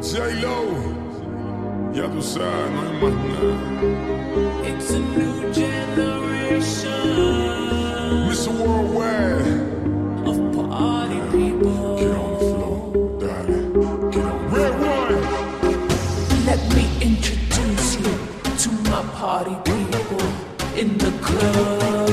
J-Lo, ya tú sabes, no hay más nada. It's a new generation. Mr. Worldwide, of party people. get on the floor, darling, get on. Red one. Let me introduce you to my party people in the club.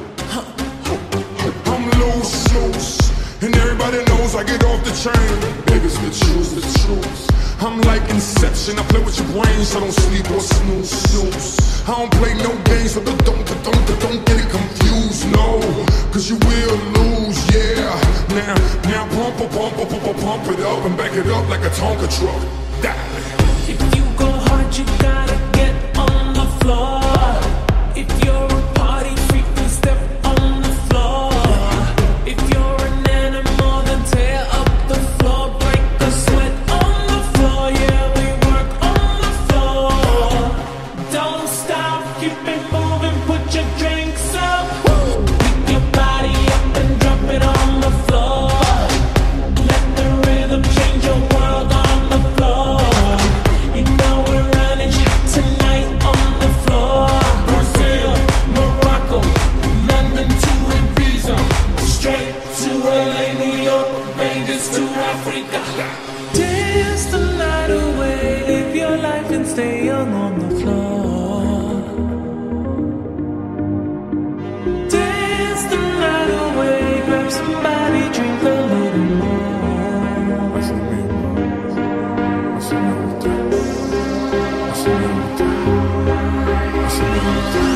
I'm loose, and everybody knows I get off the train. Baby's the truth. I'm like Inception, I play with your brain, so don't sleep or snooze. I don't play no games, so don't get it confused, no. Cause you will lose, yeah. Now pump it up and back it up like a Tonka truck. If you go hard, you gotta get on the floor. If you're a party freak, then step on the floor. If you're an animal, then tear up the floor. Break a sweat on the floor, yeah, we work on the floor. Don't stop, keep it moving, put your drinks up. Pick your body up and drop it on the floor. Let the rhythm change your world on the floor. You know we're running tonight on the floor. Brazil, Morocco, London to Ibiza, straight to LA, New York, Vegas to Africa. Dance the night away, live your life and stay young on the floor. Dance the night away, grab somebody, drink a little more. What's the name? What's the name with that? What's the name with that? What's the name with that?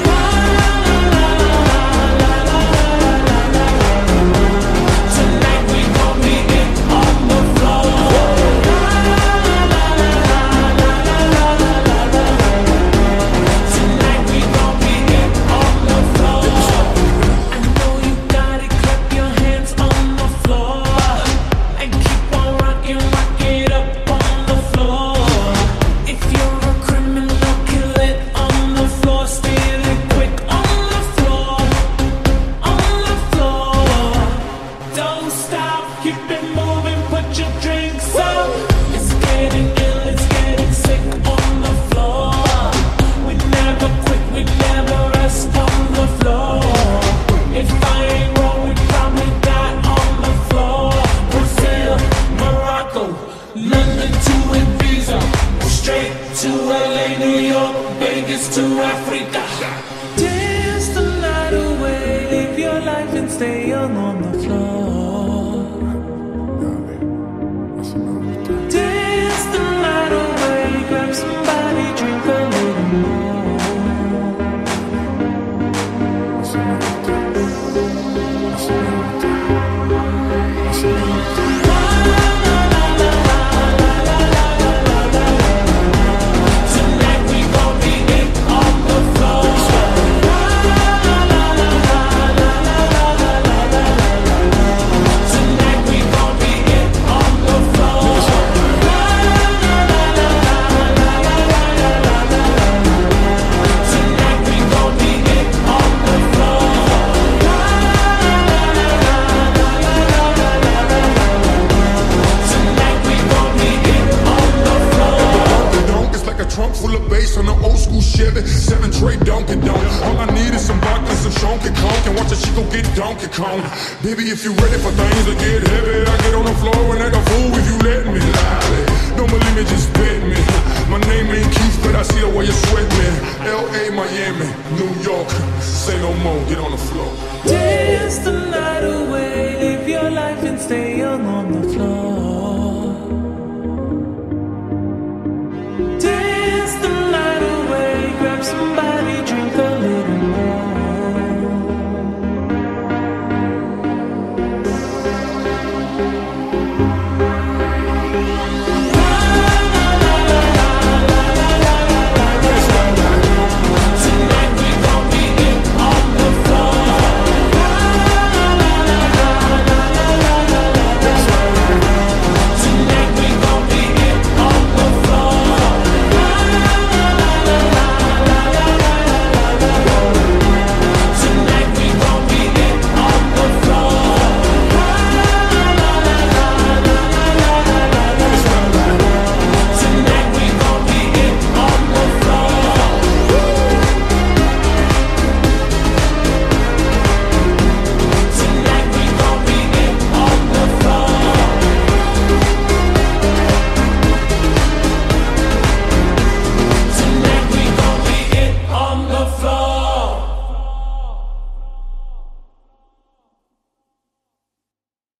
Tonight we gon' be it on the floor. Tonight we gon' be it on the floor. I know you got it, clap your hands on the floor. And keep on rocking, rock it up on the floor. If you're a criminal, kill it on the floor. Steal it quick on the floor. On the floor. Don't stop, keep it moving, put your drinks up. It's getting ill, it's getting sick on the floor. We never quit, we never rest on the floor. If I ain't wrong, we probably die on the floor. Brazil, Morocco, London to Ibiza, straight to LA, New York, Vegas to Africa. Dance the night away, live your life and stay young on the floor. What's the name with that? Dance the night away, grab somebody, drink a little more. What's the name with that? What's the name with that? What's the name with that? Tonight we gon' be it on the floor. Tonight we gon' be it on the floor. Tonight we gon' be it on the floor. Tonight we gon' be it on the floor. The donk is like a trunk full of bass on an old school Chevy 7 tray Donkey Donk. All I need is some vodka and some Shonky Conk, and watch a chico get Donkey Kong. Baby, if you ready for things to get heavy, I get on the floor and act a fool if you let me. Lie. Don't believe me, just bet me. My name ain't Keith, but I see the way you sweat me. L.A., Miami, New York, say no more, get on the floor.